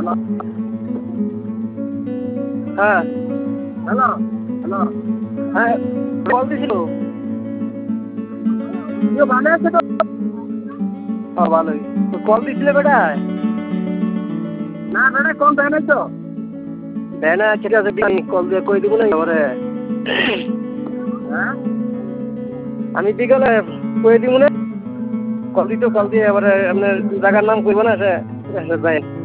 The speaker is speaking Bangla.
হ্যাঁ হ্যালো হ্যালো হ্যাঁ কল দিছিল ভালো আছে তো? হ্যাঁ ভালোই তো কল দিছিলে বেটায় না বেটা কল দেয় নাই তো দেয় না ঠিক আছে কল দিয়ে কই দিব না এবারে হ্যাঁ আমি বিকালে কই দিব না কল দিতে কল দিয়ে এবারে আপনার জায়গার নাম কইব না সে যাই